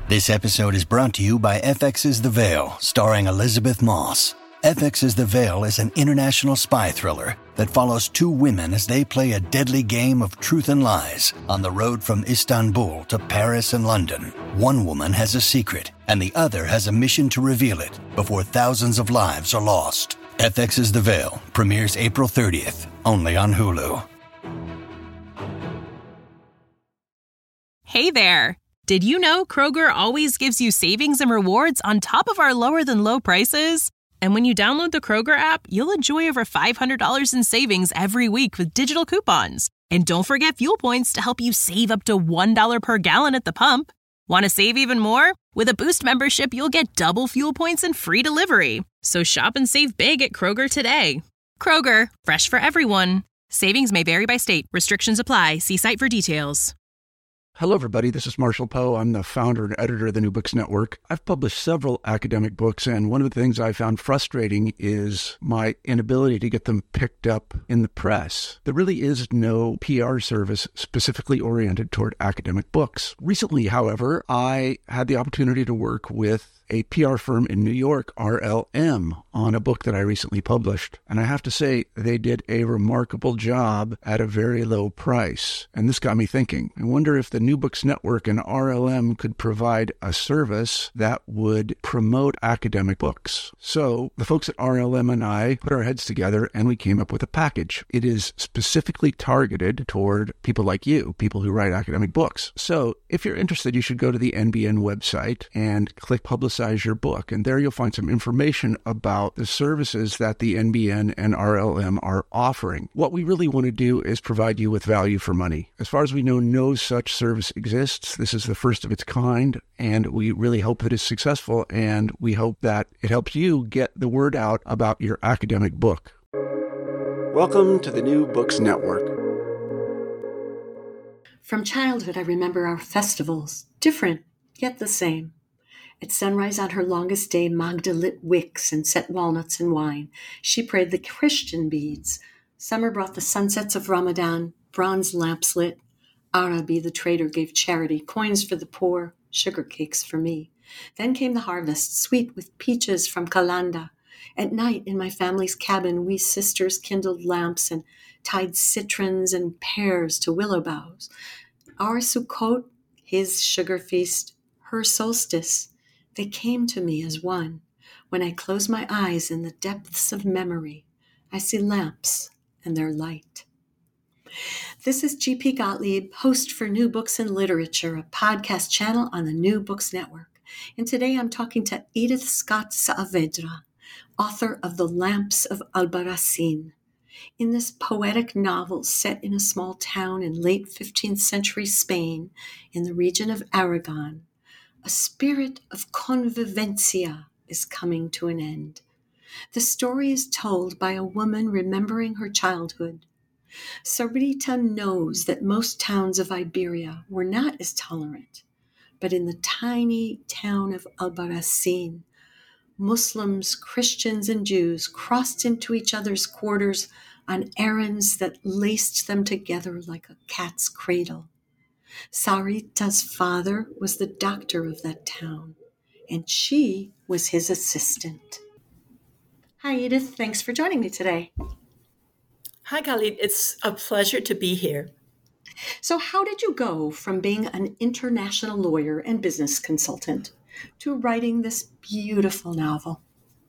This episode is brought to you by FX's The Veil, starring Elizabeth Moss. FX's The Veil is an international spy thriller that follows two women as they play a deadly game of truth and lies on the road from Istanbul to Paris and London. One woman has a secret, and the other has a mission to reveal it before thousands of lives are lost. FX's The Veil premieres April 30th, only on Hulu. Hey there! Did you know Kroger always gives you savings and rewards on top of our lower-than-low prices? And when you download the Kroger app, you'll enjoy over $500 in savings every week with digital coupons. And don't forget fuel points to help you save up to $1 per gallon at the pump. Want to save even more? With a Boost membership, you'll get double fuel points and free delivery. So shop and save big at Kroger today. Kroger, fresh for everyone. Savings may vary by state. Restrictions apply. See site for details. Hello, everybody. This is Marshall Poe. I'm the founder and editor of the New Books Network. I've published several academic books, and one of the things I found frustrating is my inability to get them picked up in the press. There really is no PR service specifically oriented toward academic books. Recently, however, I had the opportunity to work with a PR firm in New York, RLM, on a book that I recently published. And I have to say, they did a remarkable job at a very low price. And this got me thinking. I wonder if the New Books Network and RLM could provide a service that would promote academic books. So the folks at RLM and I put our heads together and we came up with a package. It is specifically targeted toward people like you, people who write academic books. So if you're interested, you should go to the NBN website and click Publicize Your Book. And there you'll find some information about the services that the NBN and RLM are offering. What we really want to do is provide you with value for money. As far as we know, no such service exists. This is the first of its kind, and we really hope that it's successful, and we hope that it helps you get the word out about your academic book. Welcome to the New Books Network. From childhood, I remember our festivals, different, yet the same. At sunrise on her longest day, Magda lit wicks and set walnuts in wine. She prayed the Christian beads. Summer brought the sunsets of Ramadan, bronze lamps lit. Arabi, the trader, gave charity, coins for the poor, sugar cakes for me. Then came the harvest, sweet with peaches from Kalanda. At night, in my family's cabin, we sisters kindled lamps and tied citrons and pears to willow boughs. Our Sukkot, his sugar feast, her solstice, they came to me as one. When I close my eyes in the depths of memory, I see lamps and their light. This is G.P. Gottlieb, host for New Books and Literature, a podcast channel on the New Books Network. And today I'm talking to Edith Scott Saavedra, author of The Lamps of Albarracin. In this poetic novel set in a small town in late 15th century Spain in the region of Aragon, a spirit of convivencia is coming to an end. The story is told by a woman remembering her childhood. Sarita knows that most towns of Iberia were not as tolerant, but in the tiny town of Albarracin, Muslims, Christians, and Jews crossed into each other's quarters on errands that laced them together like a cat's cradle. Sarita's father was the doctor of that town, and she was his assistant. Hi, Edith. Thanks for joining me today. Hi, Khalid. It's a pleasure to be here. So how did you go from being an international lawyer and business consultant to writing this beautiful novel?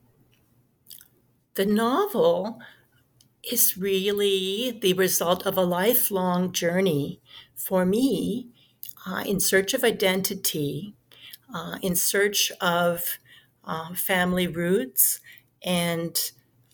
The novel is really the result of a lifelong journey for me in search of identity, in search of family roots, and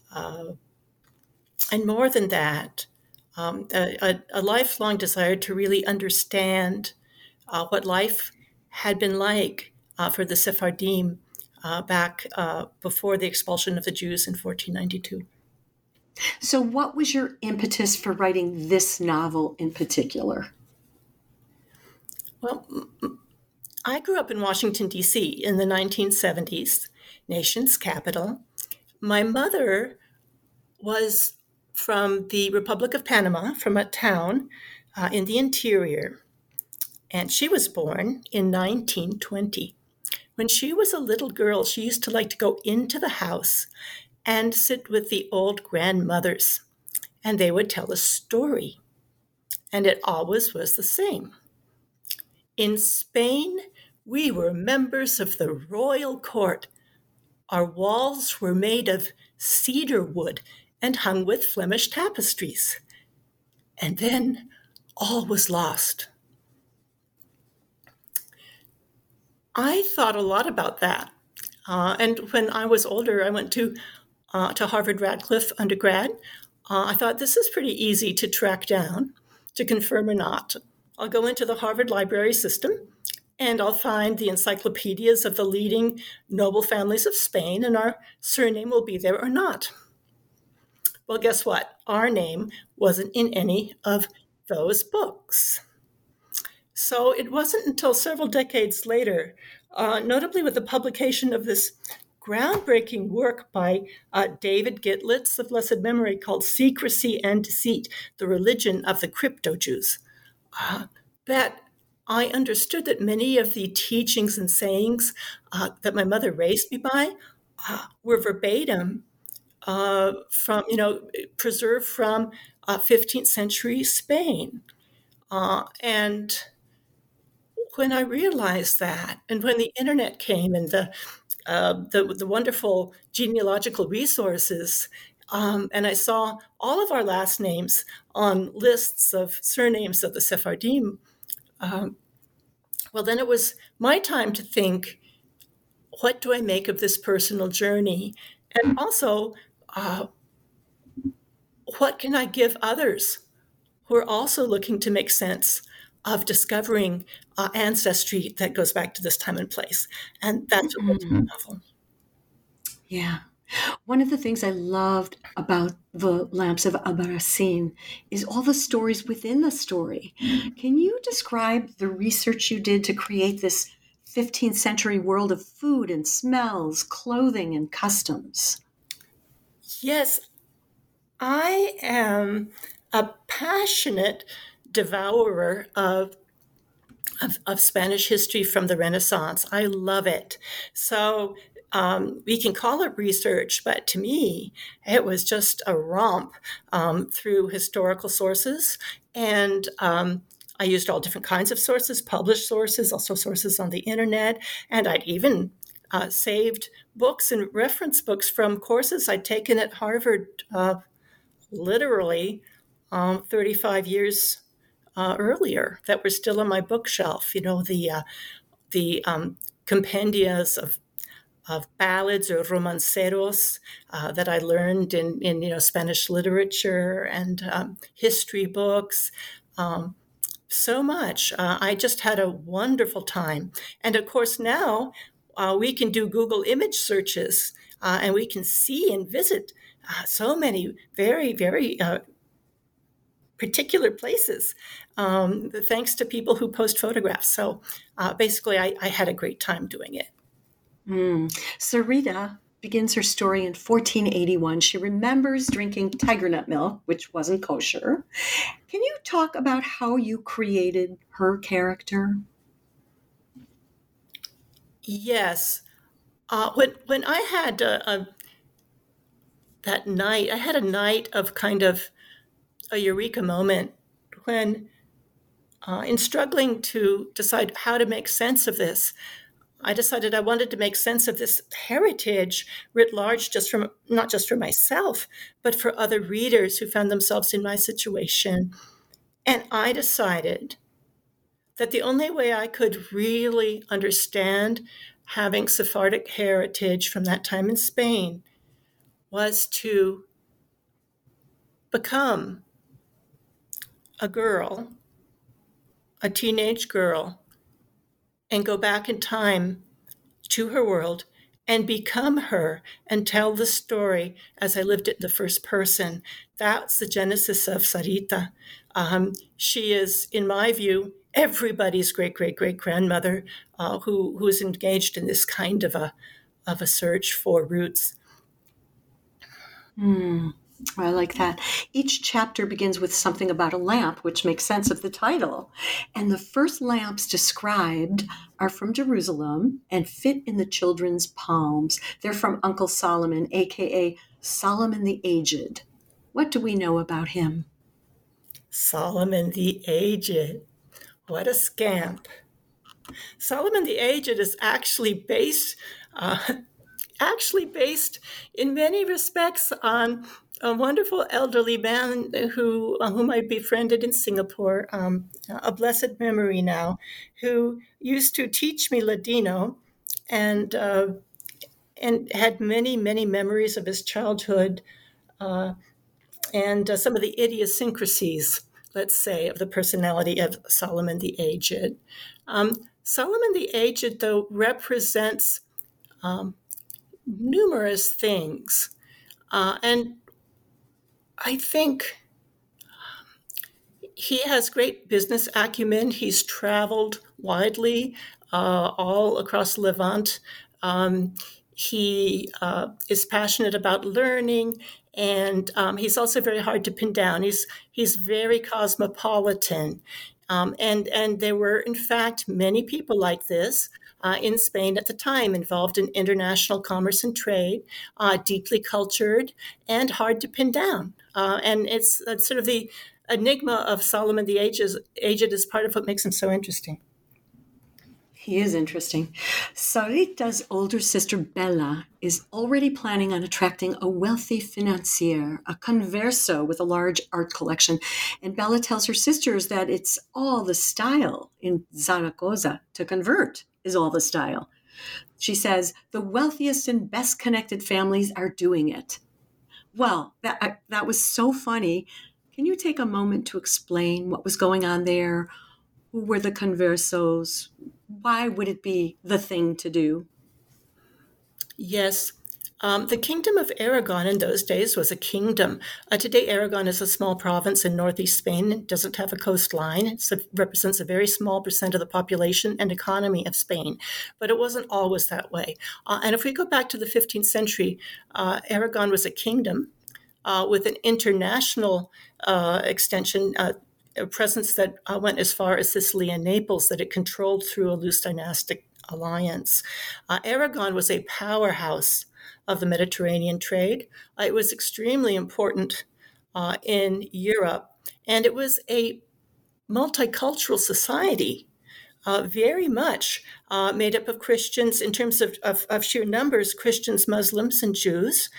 more than that, a lifelong desire to really understand what life had been like for the Sephardim back before the expulsion of the Jews in 1492. So what was your impetus for writing this novel in particular? Well, I grew up in Washington, D.C. in the 1970s, nation's capital. My mother was from the Republic of Panama, from a town in the interior, and she was born in 1920. when she was a little girl, she used to like to go into the house and sit with the old grandmothers, and they would tell a story, and it always was the same. In Spain, we were members of the royal court. Our walls were made of cedar wood and hung with Flemish tapestries. And then all was lost. I thought a lot about that. And when I was older, I went to Harvard Radcliffe undergrad. I thought this is pretty easy to track down, to confirm or not. I'll go into the Harvard Library System, and I'll find the encyclopedias of the leading noble families of Spain, and our surname will be there or not. Well, guess what? Our name wasn't in any of those books. So it wasn't until several decades later, notably with the publication of this groundbreaking work by David Gitlitz of blessed memory called Secrecy and Deceit, The Religion of the Crypto-Jews, that I understood that many of the teachings and sayings that my mother raised me by were verbatim from, preserved from 15th century Spain. And when I realized that, and when the internet came and the wonderful genealogical resources, and I saw all of our last names on lists of surnames of the Sephardim, well, then it was my time to think, what do I make of this personal journey? And also, what can I give others who are also looking to make sense of discovering ancestry that goes back to this time and place? And that's what led to the novel. Yeah. One of the things I loved about the Lamps of Albarracin is all the stories within the story. Can you describe the research you did to create this 15th century world of food and smells, clothing and customs? Yes, I am a passionate devourer of Spanish history from the Renaissance. I love it. So we can call it research, but to me, it was just a romp through historical sources. And I used all different kinds of sources, published sources, also sources on the internet. And I'd even saved books and reference books from courses I'd taken at Harvard literally 35 years earlier that were still on my bookshelf. The compendias of ballads or romanceros that I learned in Spanish literature and history books. So much. I just had a wonderful time. And of course now we can do Google image searches and we can see and visit so many very, very particular places, thanks to people who post photographs. So basically, I had a great time doing it. Sarita begins her story in 1481. She remembers drinking tiger nut milk, which wasn't kosher. Can you talk about how you created her character? Yes. When I had that night, I had a night of kind of a eureka moment when, in struggling to decide how to make sense of this, I decided I wanted to make sense of this heritage writ large, not just for myself, but for other readers who found themselves in my situation. And I decided that the only way I could really understand having Sephardic heritage from that time in Spain was to become a girl, a teenage girl, and go back in time to her world and become her and tell the story as I lived it in the first person. That's the genesis of Sarita. She is, in my view, everybody's great-great-great-grandmother who is engaged in this kind of a search for roots. I like that. Each chapter begins with something about a lamp, which makes sense of the title. And the first lamps described are from Jerusalem and fit in the children's palms. They're from Uncle Solomon, aka Solomon the Aged. What do we know about him? Solomon the Aged. What a scamp. Solomon the Aged is actually based in many respects on a wonderful elderly man whom I befriended in Singapore, a blessed memory now, who used to teach me Ladino and had many, many memories of his childhood and some of the idiosyncrasies, let's say, of the personality of Solomon the Aged. Solomon the Aged, though, represents numerous things. And I think he has great business acumen. He's traveled widely all across Levant. He is passionate about learning, and he's also very hard to pin down. He's very cosmopolitan. And there were, in fact, many people like this in Spain at the time, involved in international commerce and trade, deeply cultured, and hard to pin down. And it's sort of the enigma of Solomon the Aged is part of what makes him so interesting. He is interesting. Sarita's older sister, Bella, is already planning on attracting a wealthy financier, a converso with a large art collection. And Bella tells her sisters that it's all the style in Zaragoza. To convert is all the style. She says, the wealthiest and best connected families are doing it. Well, that was so funny. Can you take a moment to explain what was going on there? Who were the conversos? Why would it be the thing to do? Yes. The Kingdom of Aragon in those days was a kingdom. Today, Aragon is a small province in northeast Spain. It doesn't have a coastline. It represents a very small percent of the population and economy of Spain. But it wasn't always that way. And if we go back to the 15th century, Aragon was a kingdom with an international extension, a presence that went as far as Sicily and Naples, that it controlled through a loose dynastic alliance. Aragon was a powerhouse of the Mediterranean trade. It was extremely important in Europe, and it was a multicultural society, very much made up of Christians in terms of sheer numbers, Christians, Muslims, and Jews.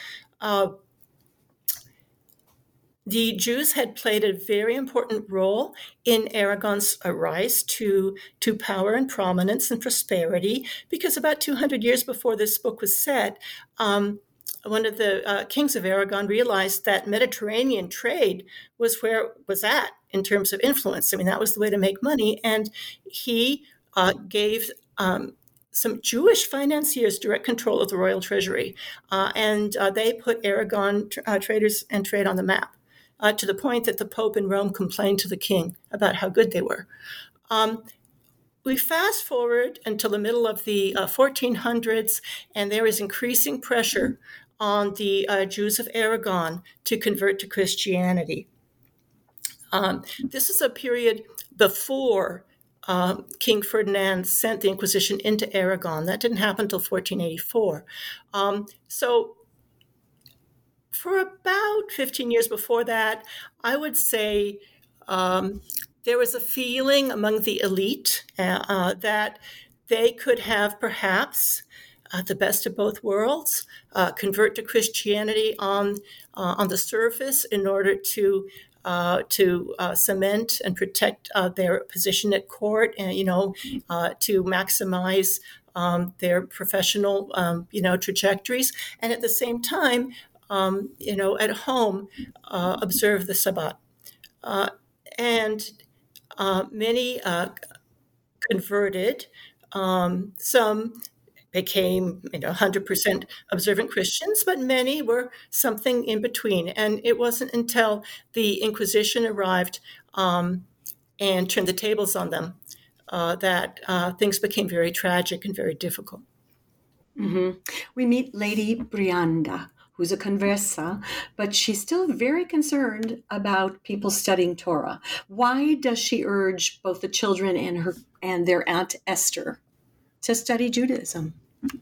The Jews had played a very important role in Aragon's rise to power and prominence and prosperity, because about 200 years before this book was set, one of the kings of Aragon realized that Mediterranean trade was where it was at in terms of influence. I mean, that was the way to make money. And he gave some Jewish financiers direct control of the royal treasury. And they put Aragon traders and trade on the map. To the point that the Pope in Rome complained to the king about how good they were. We fast forward until the middle of the 1400s, and there is increasing pressure on the Jews of Aragon to convert to Christianity. This is a period before King Ferdinand sent the Inquisition into Aragon. That didn't happen until 1484. So for about 15 years before that, I would say there was a feeling among the elite that they could have perhaps the best of both worlds, convert to Christianity on the surface in order to cement and protect their position at court, and to maximize their professional trajectories, and at the same time, at home, observe the Sabbat. And many converted. Some became 100% observant Christians, but many were something in between. And it wasn't until the Inquisition arrived and turned the tables on them that things became very tragic and very difficult. Mm-hmm. We meet Lady Brianda, who's a conversa, but she's still very concerned about people studying Torah. Why does she urge both the children and their aunt Esther to study Judaism?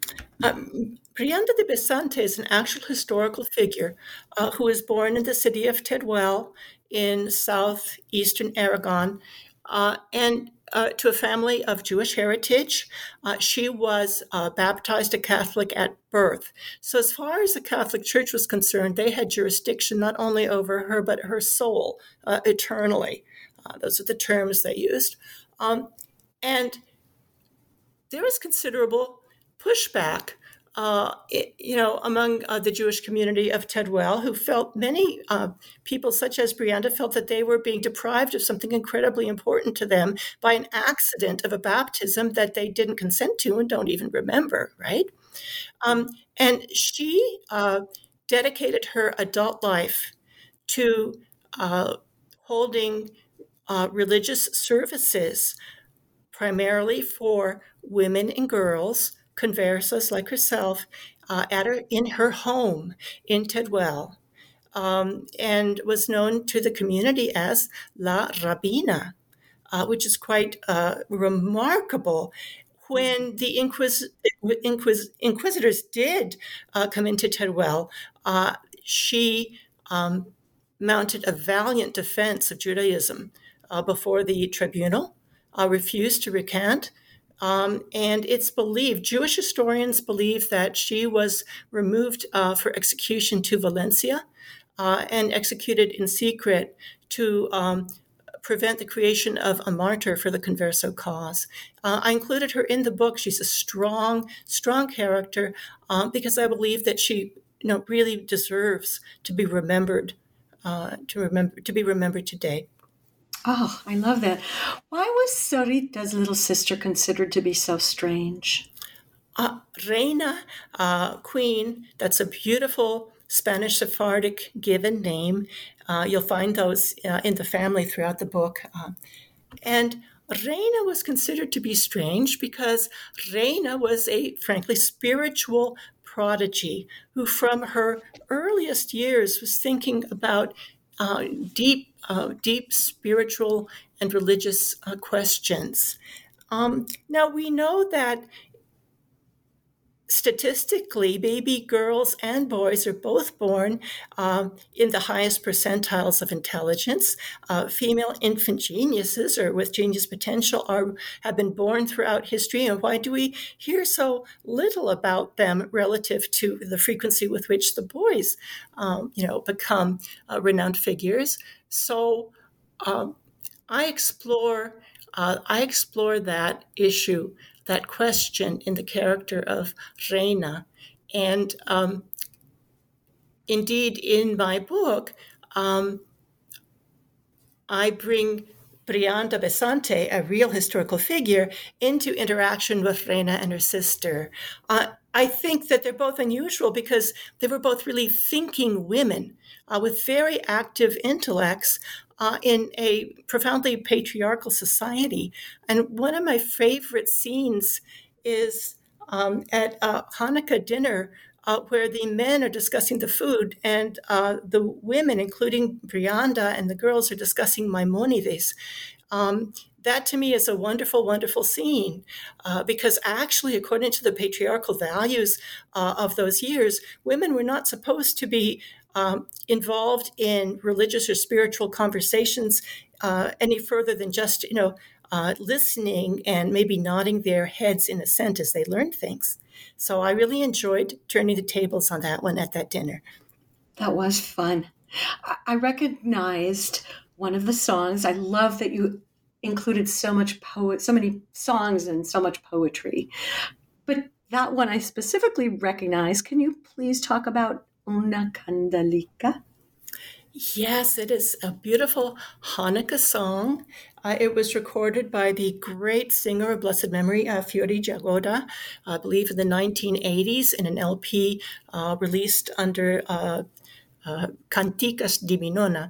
Brianda de Besante is an actual historical figure who was born in the city of Teruel in southeastern Aragon, and to a family of Jewish heritage. She was baptized a Catholic at birth. So as far as the Catholic Church was concerned, they had jurisdiction not only over her, but her soul eternally. Those are the terms they used. And there was considerable pushback among the Jewish community of Teruel, who felt many people, such as Brianda, felt that they were being deprived of something incredibly important to them by an accident of a baptism that they didn't consent to and don't even remember, right? And she dedicated her adult life to holding religious services, primarily for women and girls, conversas like herself, in her home in Teruel, and was known to the community as La Rabina, which is quite remarkable. When the inquisitors did come into Teruel, she mounted a valiant defense of Judaism before the tribunal, refused to recant. And it's believed, Jewish historians believe, that she was removed for execution to Valencia and executed in secret to prevent the creation of a martyr for the Converso cause. I included her in the book. She's a strong, strong character because I believe that she really deserves to be remembered, to be remembered today. Oh, I love that. Why was Sarita's little sister considered to be so strange? Reina, queen, that's a beautiful Spanish Sephardic given name. You'll find those in the family throughout the book. And Reina was considered to be strange because Reina was a, frankly, spiritual prodigy who from her earliest years was thinking about deep spiritual and religious questions. Now, we know that statistically, baby girls and boys are both born in the highest percentiles of intelligence. Female infant geniuses, or with genius potential, have been born throughout history. And why do we hear so little about them relative to the frequency with which the boys, become renowned figures? So I explore that issue, that question, in the character of Reina. And indeed, in my book, I bring Brianda Besante, a real historical figure, into interaction with Reina and her sister. I think that they're both unusual because they were both really thinking women with very active intellects in a profoundly patriarchal society. And one of my favorite scenes is at a Hanukkah dinner where the men are discussing the food and the women, including Brianda and the girls, are discussing Maimonides. That to me is a wonderful, wonderful scene because actually, according to the patriarchal values of those years, women were not supposed to be involved in religious or spiritual conversations any further than just, listening and maybe nodding their heads in assent as they learned things. So I really enjoyed turning the tables on that one at that dinner. That was fun. I recognized one of the songs. I love that you included so many songs and so much poetry. But that one I specifically recognize. Can you please talk about Una Candelica? Yes, it is a beautiful Hanukkah song. It was recorded by the great singer of blessed memory, Fiori Jagoda, I believe in the 1980s, in an LP released under Canticas di Minona.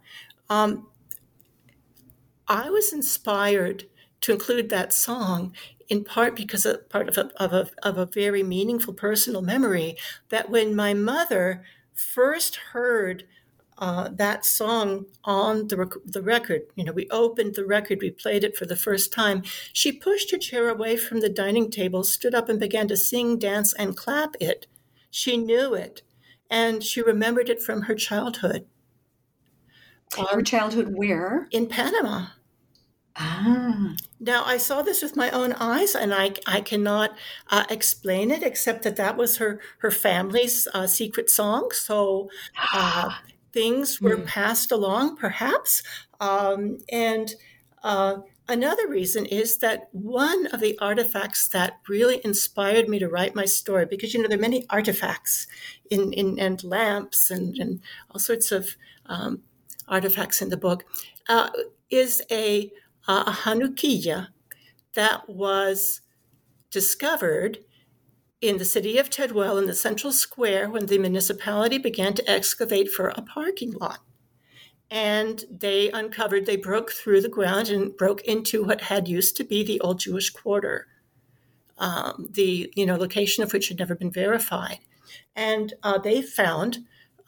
I was inspired to include that song in part because of a very meaningful personal memory that when my mother first heard that song on the record, we opened the record, we played it for the first time, she pushed her chair away from the dining table, stood up and began to sing, dance, and clap it. She knew it, and she remembered it from her childhood. Her childhood where? In Panama. Ah. Now, I saw this with my own eyes, and I cannot explain it except that was her family's secret song. So things were passed along, perhaps. And another reason is that one of the artifacts that really inspired me to write my story, because, there are many artifacts and lamps and all sorts of artifacts in the book, is a Hanukkah that was discovered in the city of Teruel in the central square when the municipality began to excavate for a parking lot. And they broke through the ground and broke into what had used to be the old Jewish quarter, the location of which had never been verified. And they found,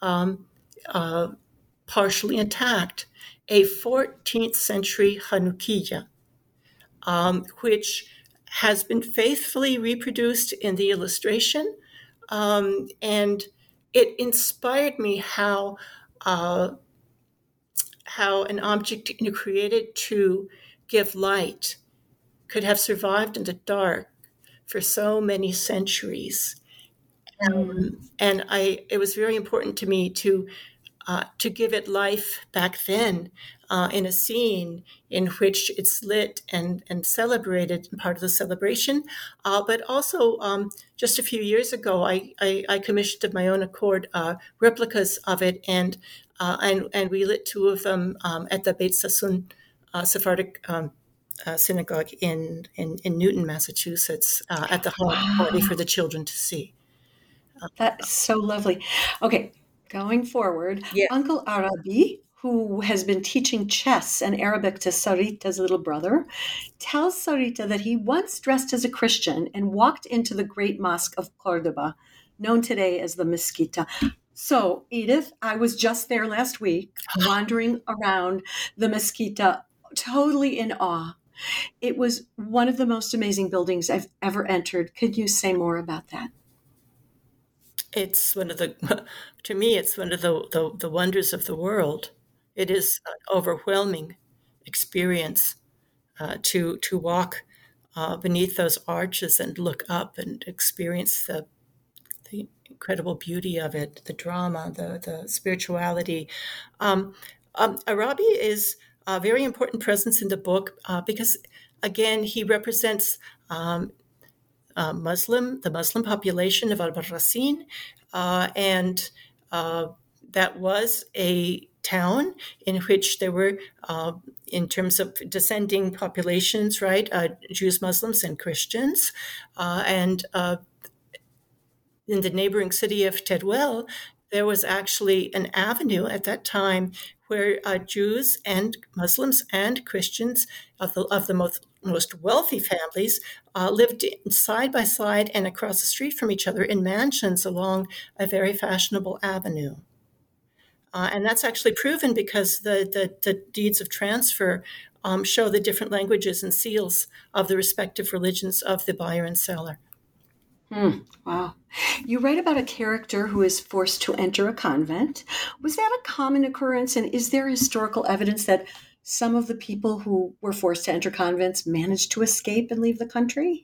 partially intact, a 14th century Hanukkah, which has been faithfully reproduced in the illustration. And it inspired me how an object created to give light could have survived in the dark for so many centuries. And it was very important to me to give it life back then in a scene in which it's lit and celebrated, part of the celebration. But also, just a few years ago, I commissioned of my own accord replicas of it, and we lit two of them at the Beit Sassoon Sephardic synagogue in Newton, Massachusetts, at the holiday party for the children to see. That is so lovely. Okay. Going forward, yes. Uncle Arabi, who has been teaching chess and Arabic to Sarita's little brother, tells Sarita that he once dressed as a Christian and walked into the great mosque of Cordoba, known today as the Mezquita. So, Edith, I was just there last week, wandering around the Mezquita, totally in awe. It was one of the most amazing buildings I've ever entered. Could you say more about that? It's to me, it's one of the wonders of the world. It is an overwhelming experience to walk beneath those arches and look up and experience the incredible beauty of it, the drama, the spirituality. Arabi is a very important presence in the book because, again, he represents the Muslim population of Albarracin, and that was a town in which there were, in terms of descending populations, right, Jews, Muslims, and Christians, and in the neighboring city of Teruel, there was actually an avenue at that time where Jews and Muslims and Christians of the most wealthy families lived side by side and across the street from each other in mansions along a very fashionable avenue. And that's actually proven because the deeds of transfer show the different languages and seals of the respective religions of the buyer and seller. Wow. You write about a character who is forced to enter a convent. Was that a common occurrence? And is there historical evidence that some of the people who were forced to enter convents managed to escape and leave the country?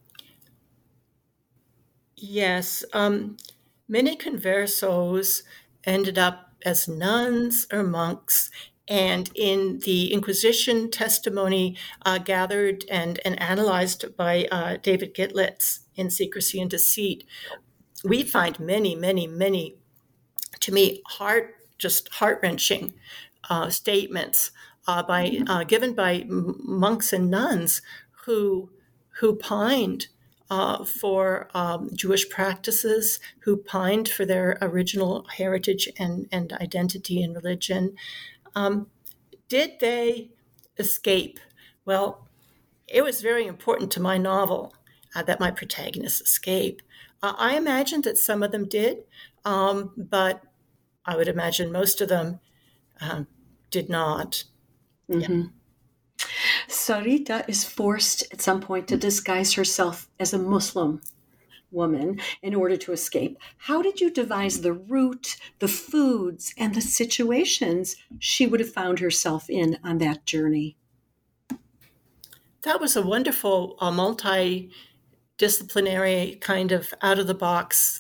Yes. Many conversos ended up as nuns or monks. And in the Inquisition testimony gathered and analyzed by David Gitlitz in Secrecy and Deceit, we find many, many, many, to me, heart-wrenching statements given by monks and nuns who pined for Jewish practices, who pined for their original heritage and identity and religion. Did they escape? Well, it was very important to my novel that my protagonists escape. I imagine that some of them did, but I would imagine most of them did not. Mm-hmm. Sarita is forced at some point to disguise herself as a Muslim woman in order to escape. How did you devise the route, the foods, and the situations she would have found herself in on that journey? That was a wonderful multidisciplinary kind of out-of-the-box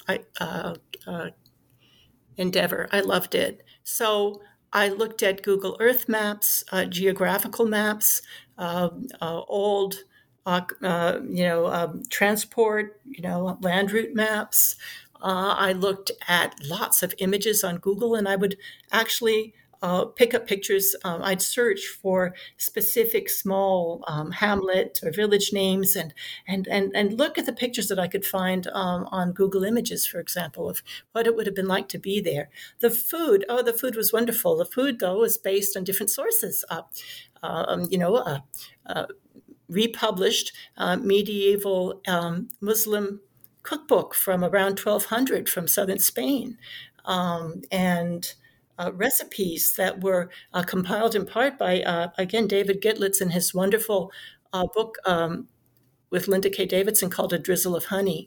endeavor. I loved it. So I looked at Google Earth maps, geographical maps, old, transport, land route maps. I looked at lots of images on Google, and I would actually pick up pictures. I'd search for specific small hamlet or village names, and look at the pictures that I could find on Google Images, for example, of what it would have been like to be there. The food was wonderful. The food, though, was based on different sources. Republished medieval Muslim cookbook from around 1200 from southern Spain, and recipes that were compiled in part by, again, David Gitlitz in his wonderful book with Linda K. Davidson called A Drizzle of Honey.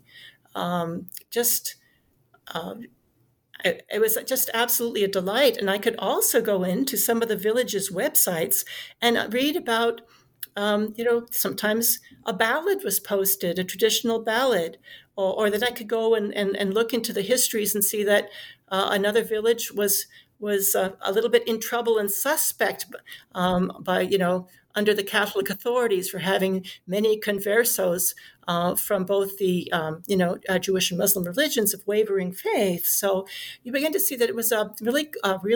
It was just absolutely a delight. And I could also go into some of the villages' websites and read about, sometimes a ballad was posted, a traditional ballad, or that I could go and look into the histories and see that another village was a little bit in trouble and suspect by under the Catholic authorities for having many conversos from both the Jewish and Muslim religions of wavering faith. So you begin to see that it was a really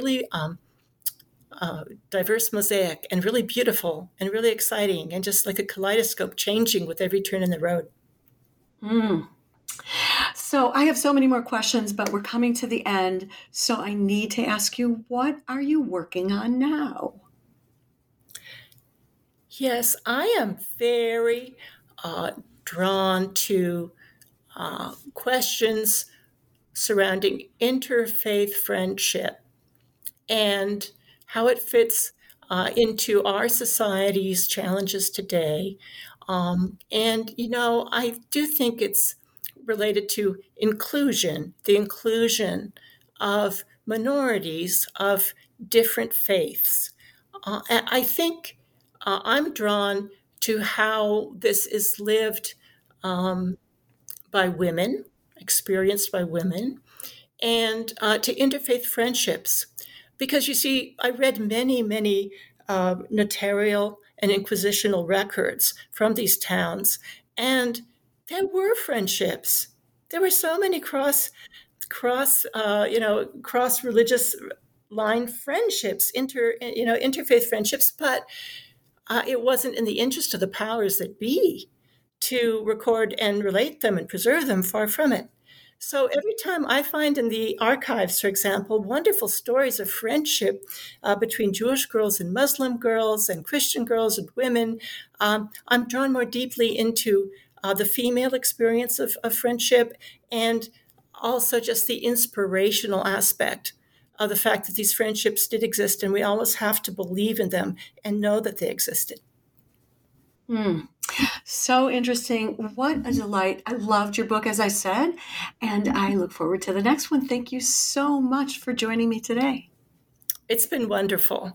diverse mosaic, and really beautiful and really exciting, and just like a kaleidoscope changing with every turn in the road. So I have so many more questions, but we're coming to the end. So I need to ask you, what are you working on now? Yes, I am very drawn to questions surrounding interfaith friendship and how it fits into our society's challenges today. And I do think it's related to inclusion, the inclusion of minorities of different faiths. I think I'm drawn to how this is lived by women, experienced by women, and to interfaith friendships. Because you see, I read many notarial and inquisitional records from these towns, and there were friendships. There were so many cross religious line friendships, interfaith friendships, but it wasn't in the interest of the powers that be to record and relate them and preserve them. Far from it. So every time I find in the archives, for example, wonderful stories of friendship between Jewish girls and Muslim girls and Christian girls and women, I'm drawn more deeply into the female experience of friendship, and also just the inspirational aspect of the fact that these friendships did exist, and we always have to believe in them and know that they existed. So interesting. What a delight. I loved your book, as I said, and I look forward to the next one. Thank you so much for joining me today. It's been wonderful.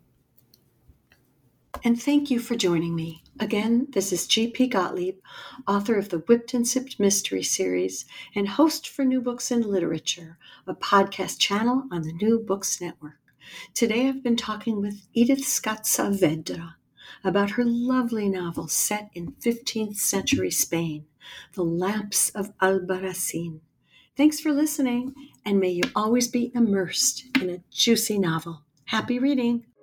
And thank you for joining me. Again, this is G.P. Gottlieb, author of the Whipped and Sipped Mystery Series and host for New Books in Literature, a podcast channel on the New Books Network. Today I've been talking with Edith Scott Saavedra about her lovely novel set in 15th century Spain, The Lamps of Albarracin. Thanks for listening, and may you always be immersed in a juicy novel. Happy reading!